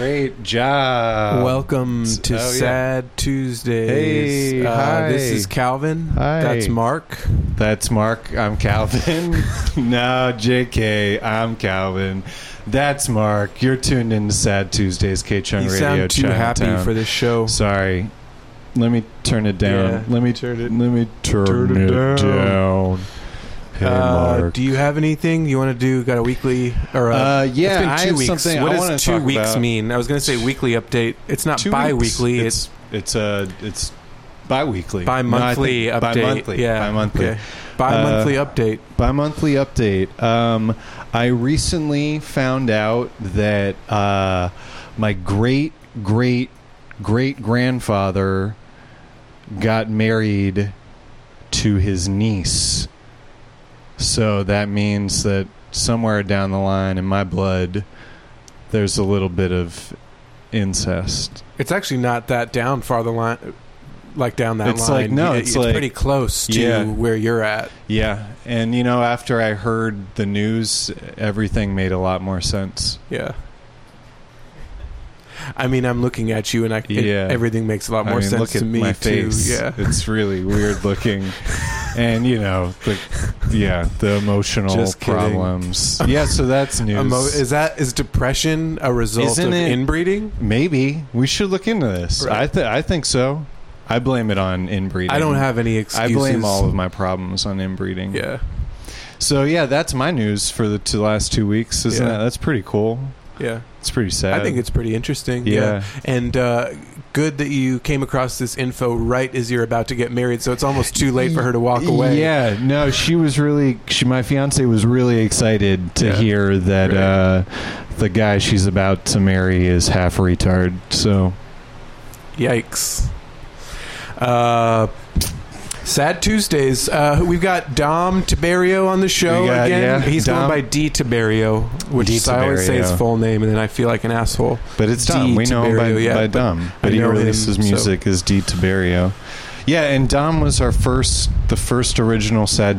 Great job. Welcome to Sad Tuesdays. Hey, hi. This is Calvin. Hi. That's Mark. That's Mark. I'm Calvin. No, JK. I'm Calvin. That's Mark. You're tuned into Sad Tuesdays, K-Chung You Radio. sound too Chinatown. happy for this show. Sorry. Let me turn it down. Yeah, Let me turn it down. Hey, Mark. Do you have anything you want to do? Got a weekly or yeah, it's been I 2 have weeks. something What I does wanna 2 talk weeks about. mean? I was going to say weekly update. It's not 2 bi-weekly. weeks. It's bi-weekly. Bi-monthly No, I think update. Bi-monthly. Yeah. Bi-monthly. Okay. Bi-monthly update. Bi-monthly update. I recently found out that my great-great-great-grandfather got married to his niece. So that means that somewhere down the line in my blood, there's a little bit of incest. It's actually not that down far the line, like down that It's line. like, no, it's like, pretty close to where you're at. Yeah, and after I heard the news, everything made a lot more sense. Yeah. I mean, I'm looking at you, and everything makes a lot more sense look to at me my too. face. Yeah, It's really weird looking, and the emotional Just kidding. problems. Yeah, so that's news. Is depression a result Isn't of it? inbreeding? Maybe we should look into this. Right. I think so. I blame it on inbreeding. I don't have any excuses. I blame all of my problems on inbreeding. Yeah. So that's my news for the last 2 weeks. Isn't that? That's pretty cool. Yeah. It's pretty sad. I think it's pretty interesting. Yeah. And good that you came across this info right as you're about to get married, so it's almost too late for her to walk away. Yeah. No, my fiance was really excited to hear that the guy she's about to marry is half retard. So. Yikes. Sad Tuesdays. We've got Dom Tiberio on the show again. Yeah, He's Dom. going by D Tiberio, which I always say his full name, and then I feel like an asshole. But it's Dom. We know him by Dom. But he releases music as D Tiberio. Yeah, and Dom was the first original Sad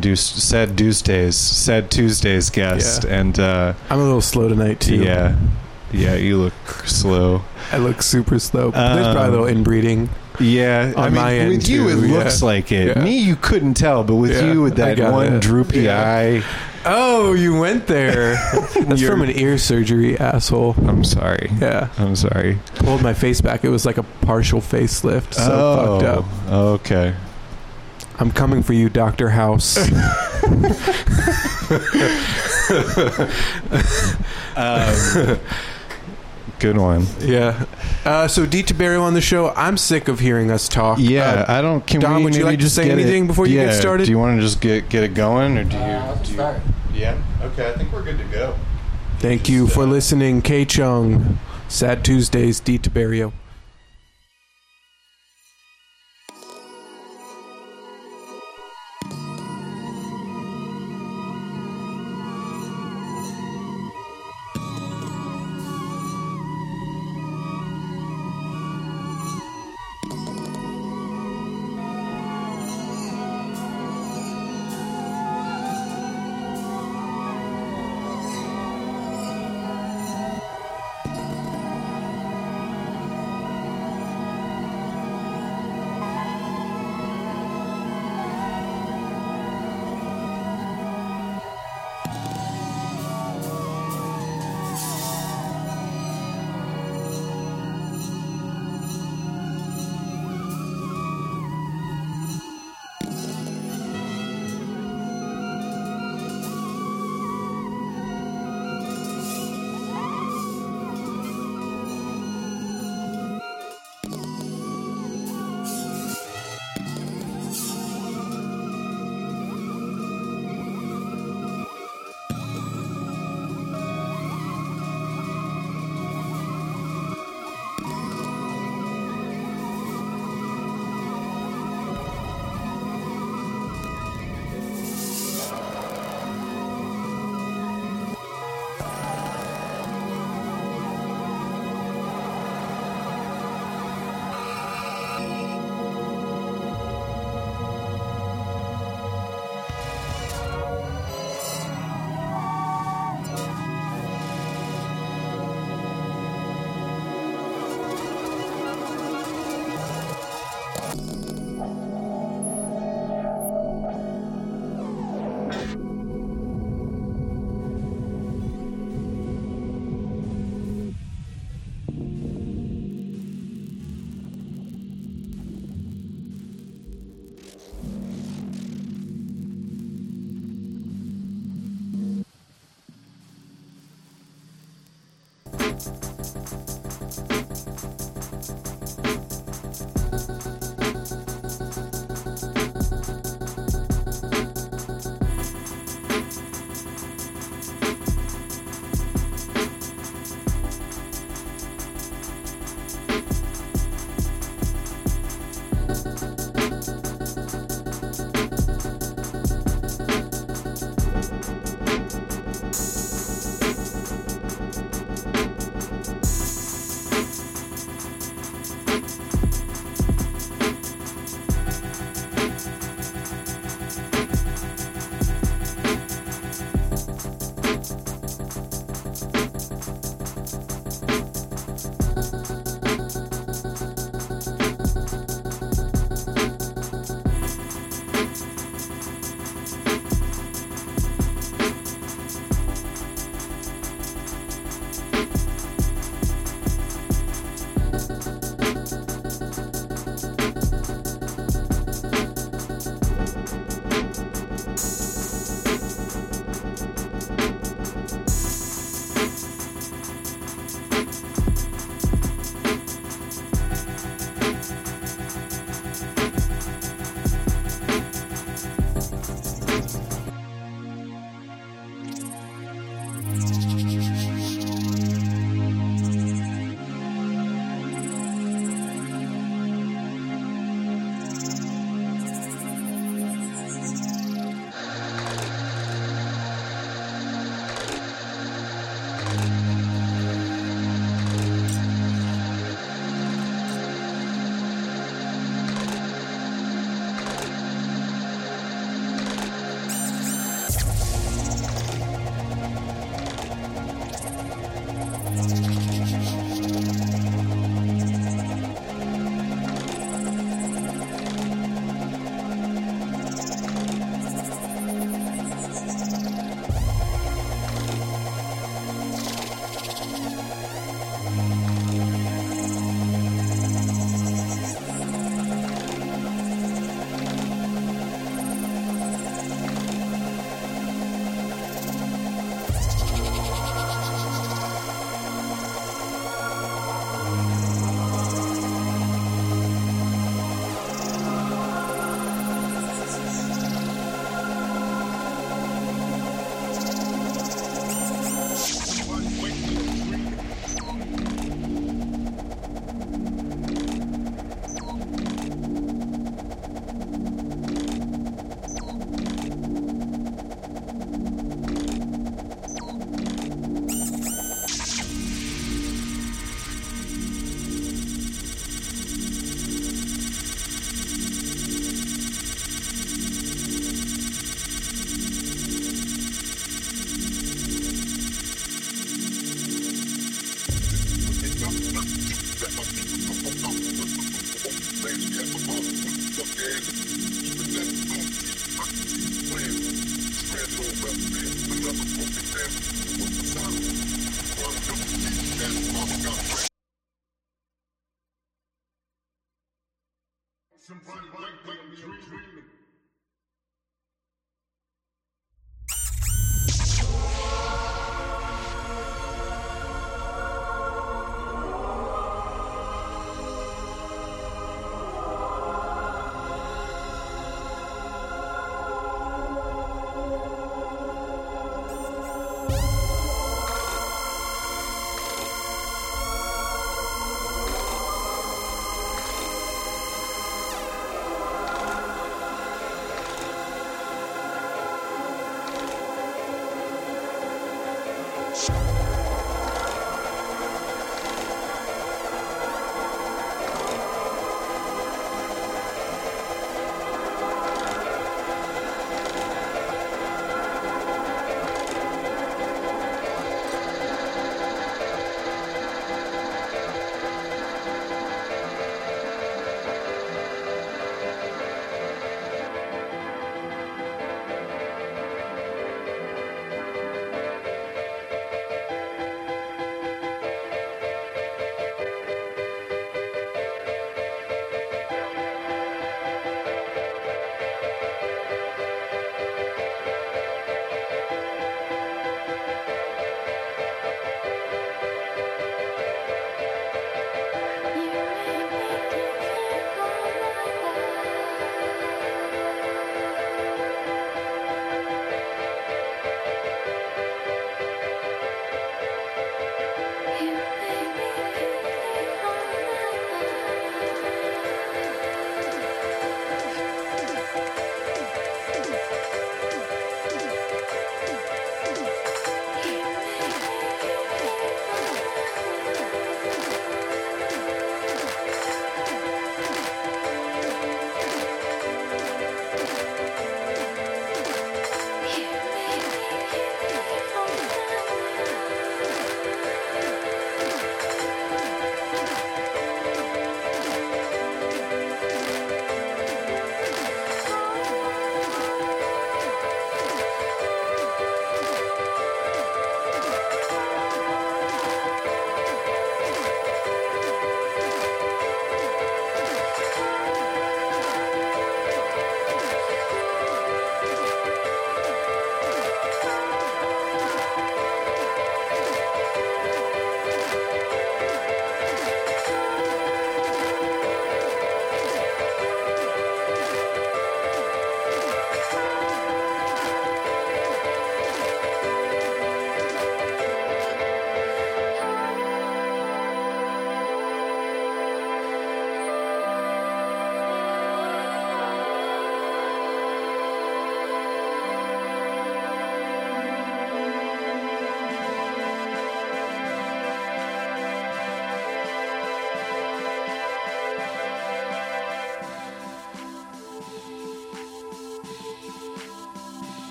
Tuesdays guest. Yeah. And I'm a little slow tonight too. Yeah, you look slow. I look super slow. There's probably a little inbreeding. Yeah, on my end with you, too, it looks like it. Yeah. Me, you couldn't tell, but with you, with that one droopy eye. Oh, you went there. That's from an ear surgery, asshole. I'm sorry. Yeah. I'm sorry. Pulled my face back. It was like a partial facelift. So fucked up. Okay. I'm coming for you, Dr. House. Good one. Yeah. So D Tiberio on the show. I'm sick of hearing us talk. Yeah, I don't. Dom, would you like to say anything before you get started? Do you want to just get it going, or do you? Let's start. Yeah. Okay. I think we're good to go. Thank you for listening, K-Chung. Sad Tuesdays, D Tiberio. Somebody like me, I'm dreaming.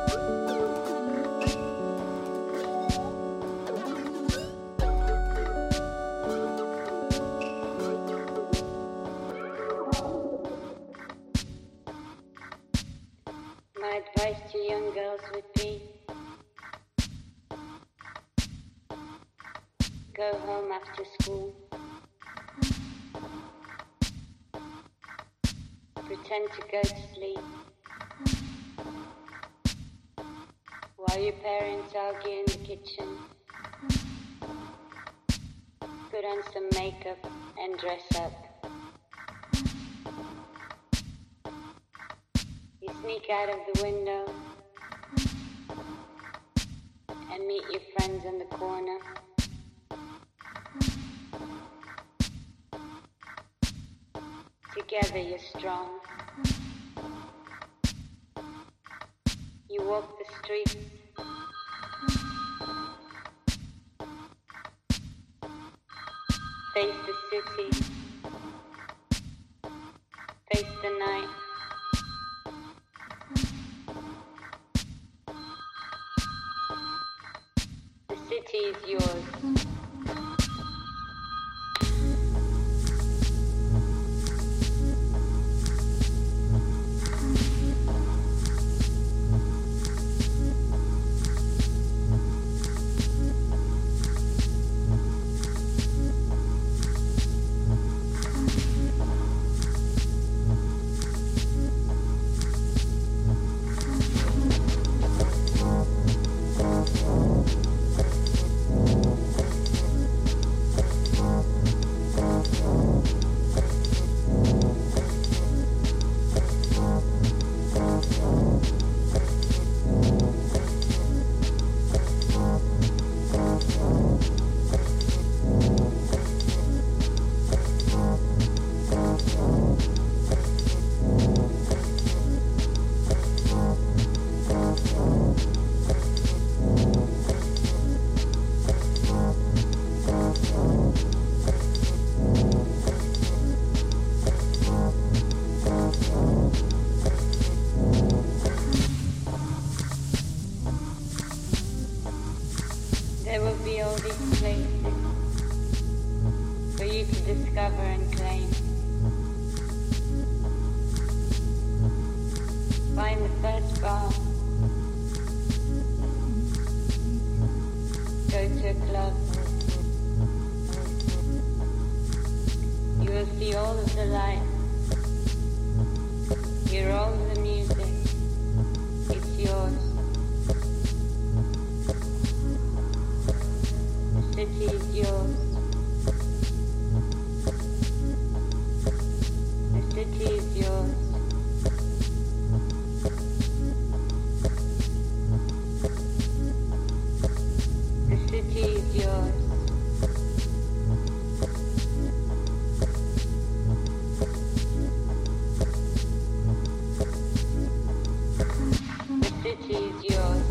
My advice to young girls would be go home after school. Pretend to go to sleep while your parents argue in the kitchen. Put on some makeup and dress up. You sneak out of the window and meet your friends in the corner. Together you're strong. You walk the streets. Face the city. Face the night. The city is yours. There will be all these places for you to discover and claim. Find the first bar. Go to a club. You will see all of the lights. Hear all of the music. It's yours. The city is yours. The city is yours. The city is yours. The city is yours.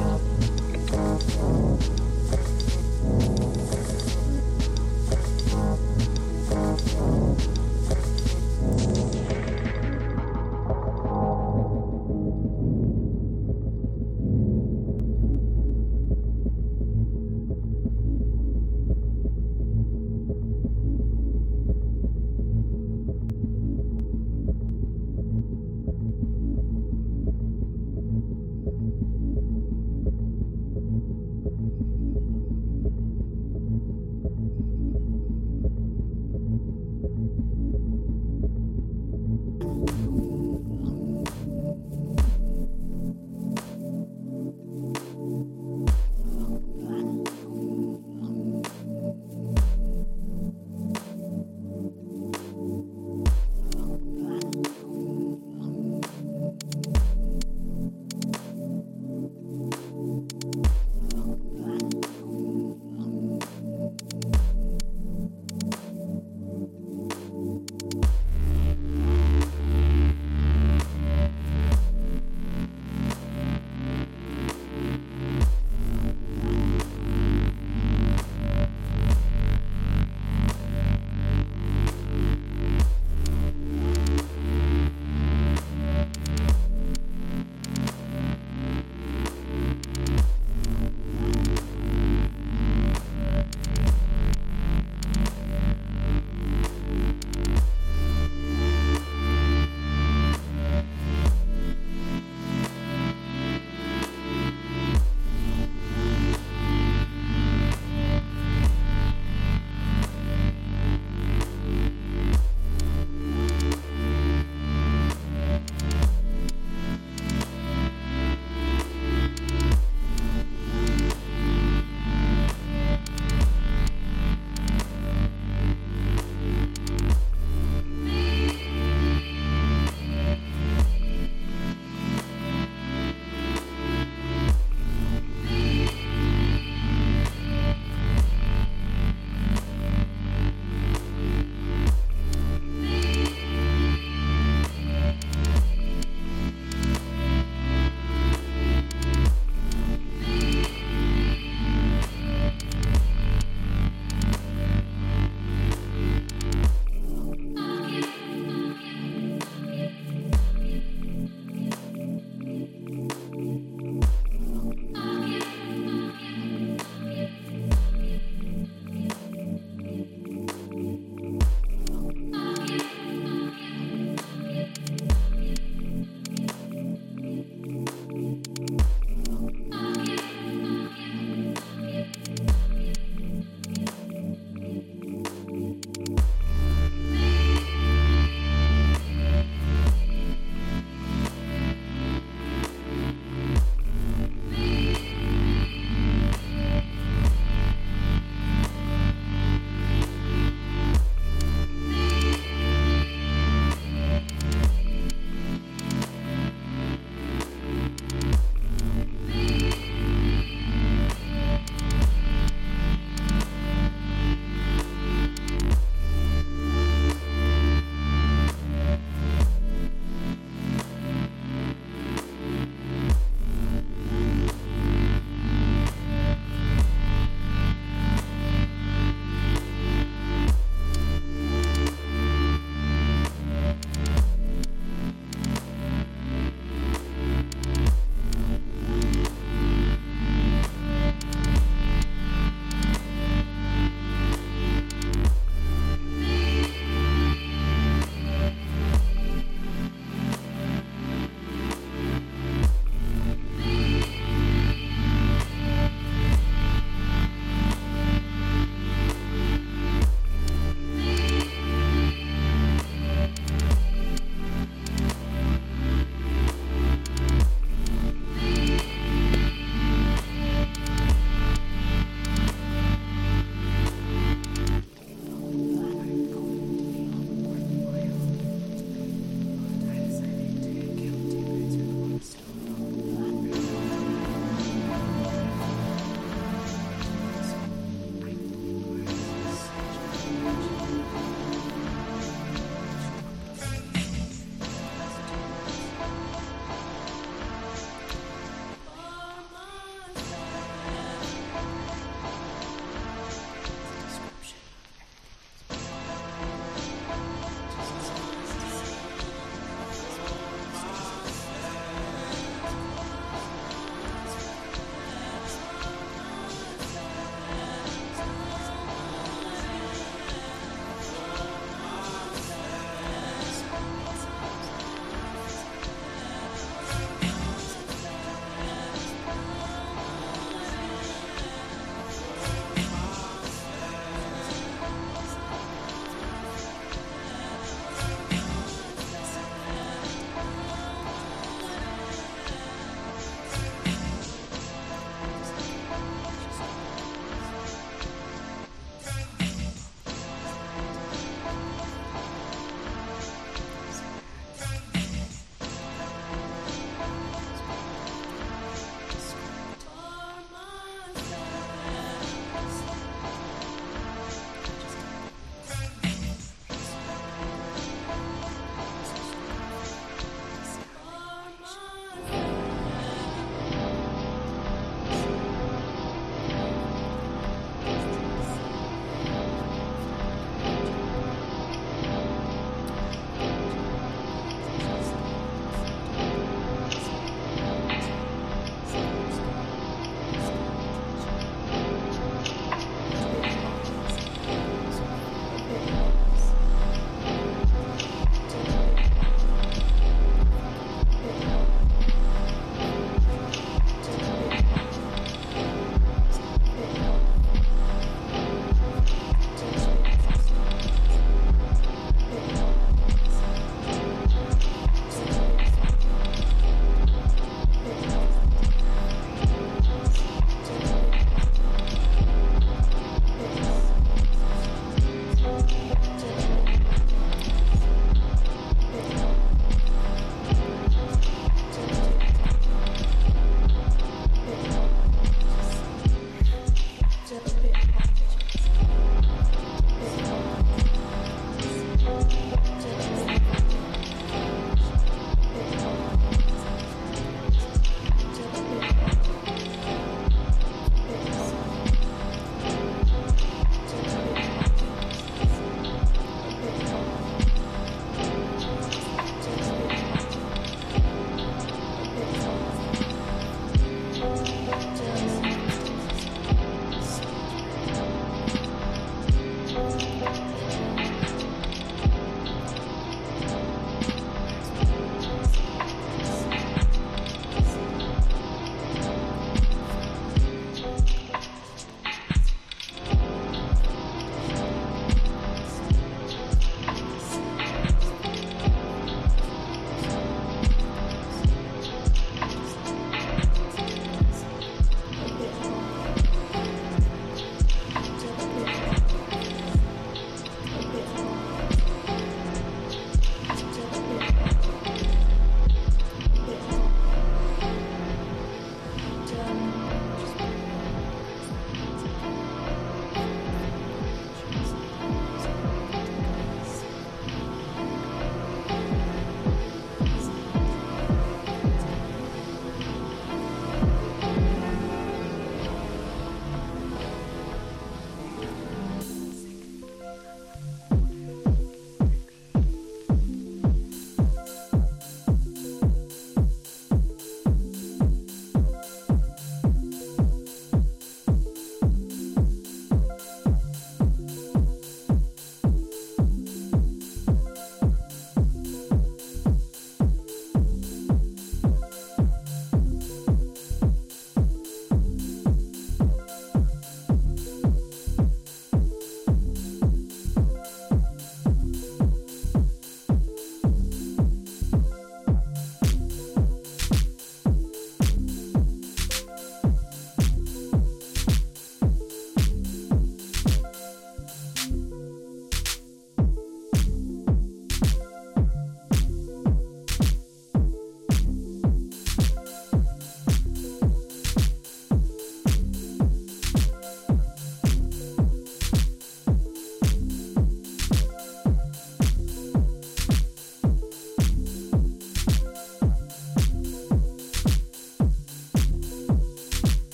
The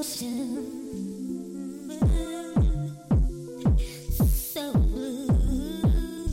So blue.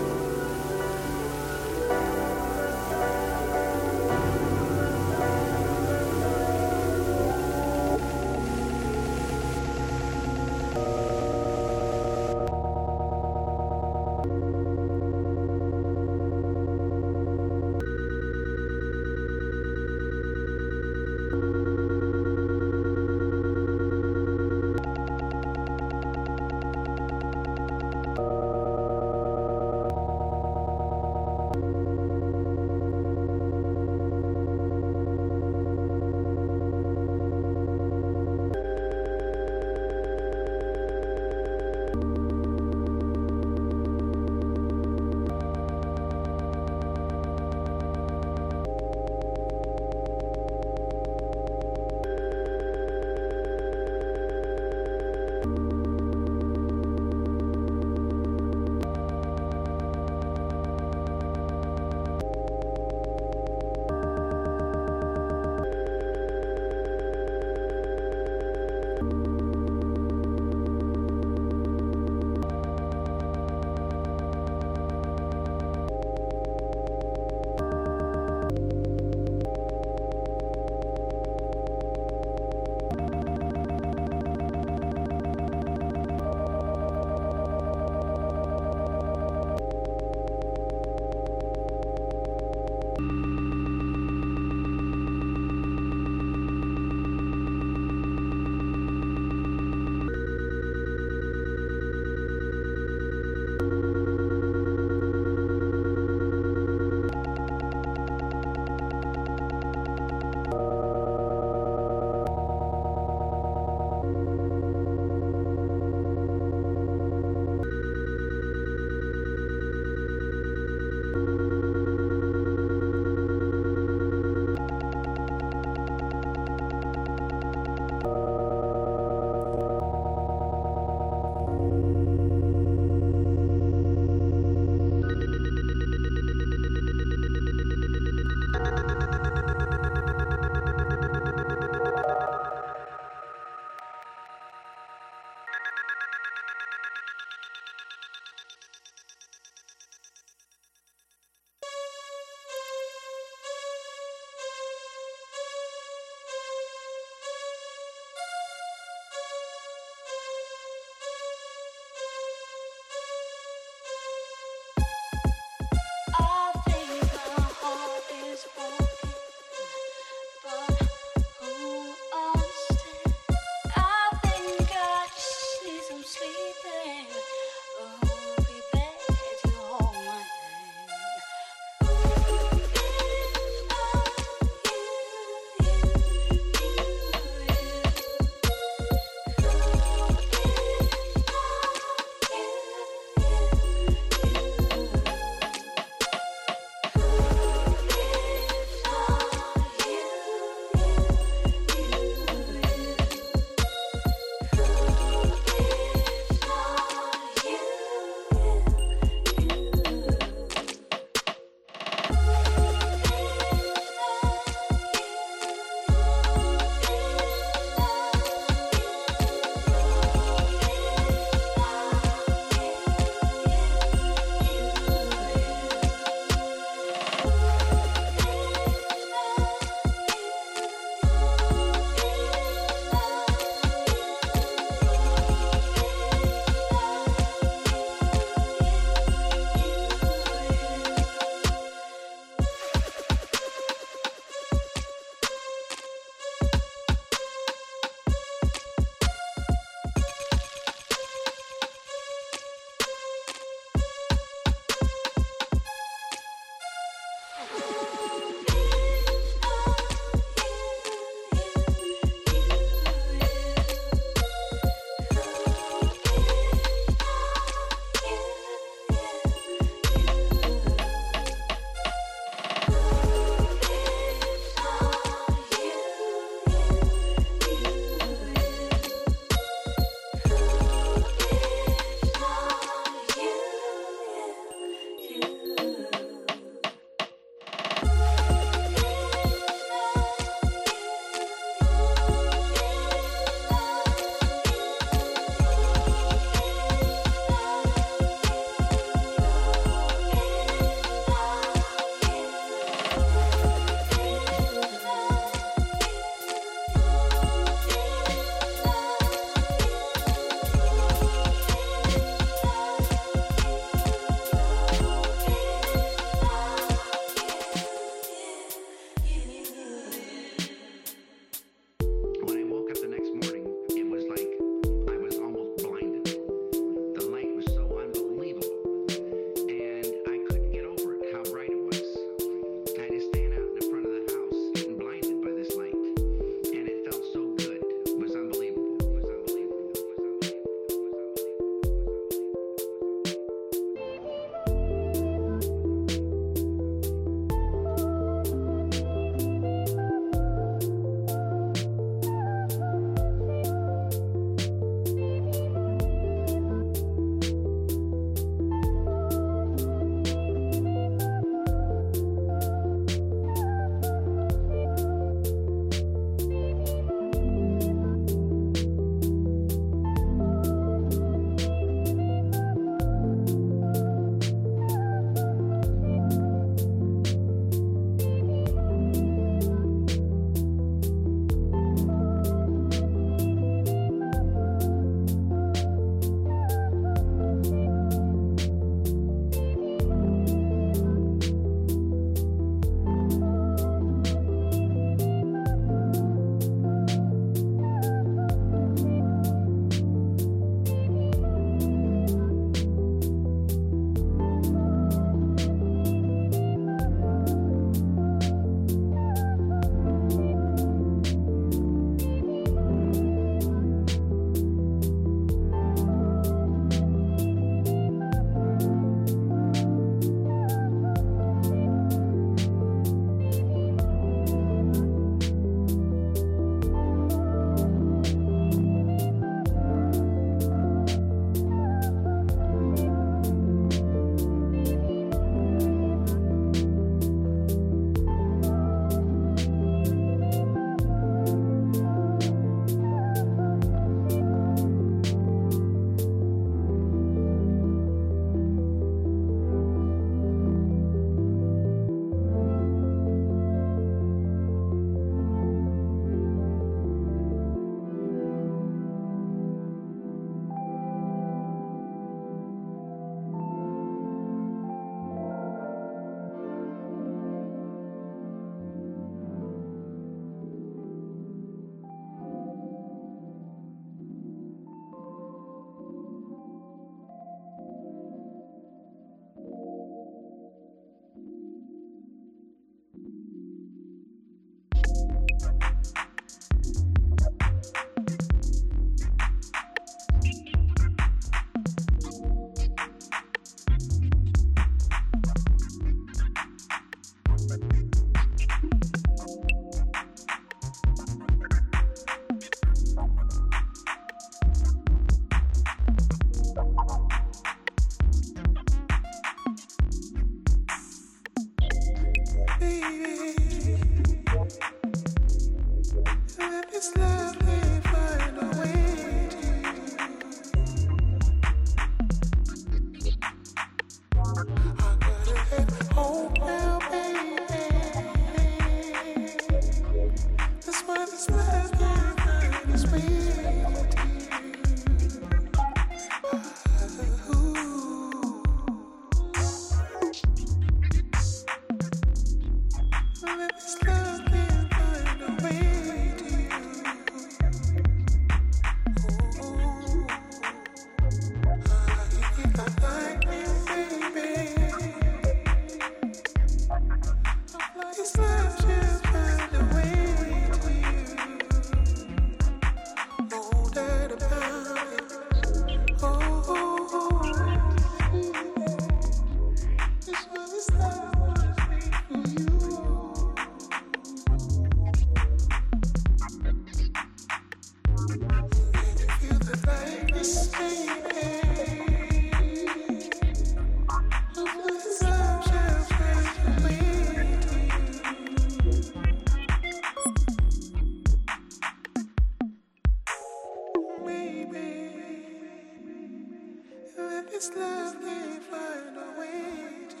This love can't find a way to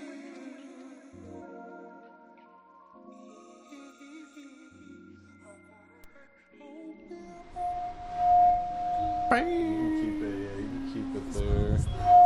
Keep it there.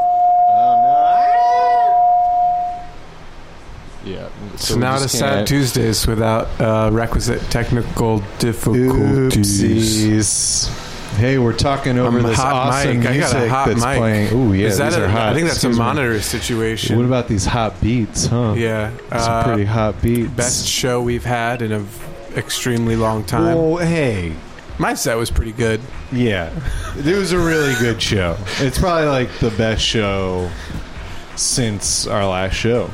Oh no! Yeah. So we now just to Sad can't- Tuesdays without requisite technical difficulties. Oopsies. Hey, we're talking over I'm a this hot awesome mic. I music got a hot that's mic. playing. Ooh, yeah, Is that these are hot. I think that's Excuse a me. monitor situation. What about these hot beats, huh? Yeah. Some pretty hot beats. Best show we've had in a extremely long time. Well, hey, My set was pretty good. yeah, it was a really good show. It's probably like the best show since our last show.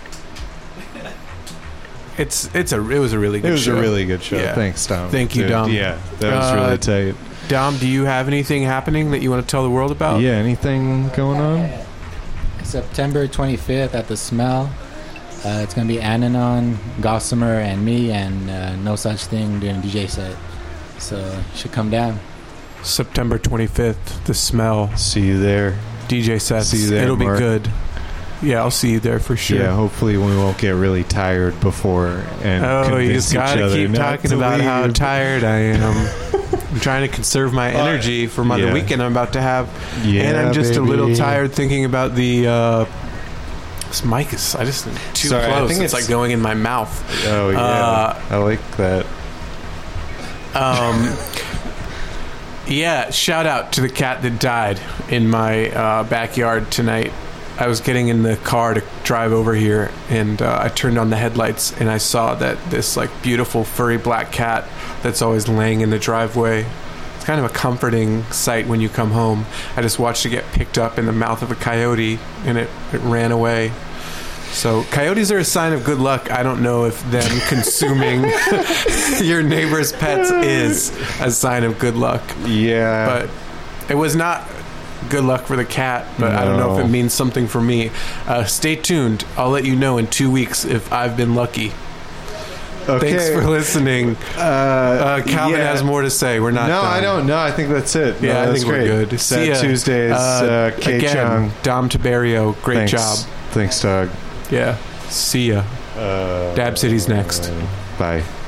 It was a really good show. It was a really good show. Yeah. Thanks, Dom. Thank you, Dude, Dom. Yeah, that was really tight. Dom, do you have anything happening that you want to tell the world about? Yeah, anything going on? September 25th at the Smell. It's going to be Ananon, Gossamer, and me, and No Such Thing doing a DJ set. So you should come down. September 25th, The Smell, See you there. DJ sets. See you there, It'll Mark. be good. Yeah, I'll see you there for sure. Yeah, hopefully we won't get really tired before and Oh, you convince just each gotta other keep not talking to about how leave. tired I am. I'm trying to conserve my energy for the yeah. weekend I'm about to have. Yeah, And I'm just a little baby. tired thinking about the... this mic is too Sorry, I close. think It's like going in my mouth. Oh, yeah. I like that. Yeah, shout out to the cat that died in my backyard tonight. I was getting in the car to drive over here, and I turned on the headlights, and I saw that this like beautiful furry black cat that's always laying in the driveway. It's kind of a comforting sight when you come home. I just watched it get picked up in the mouth of a coyote, and it ran away. So coyotes are a sign of good luck. I don't know if them consuming your neighbor's pets is a sign of good luck. Yeah. But it was not good luck for the cat, but I don't know if No. it means something for me. Stay tuned. I'll let you know in 2 weeks if I've been lucky. Okay. Thanks for listening. Calvin has more to say. We're not No, done. I don't. No, I think that's it. Yeah, No, I that's think great. we're good. Sad See ya. Tuesdays, K Again, Chung. Dom Tiberio, great Thanks. job. Thanks, Doug. Yeah. See ya. Dab City's next. Bye.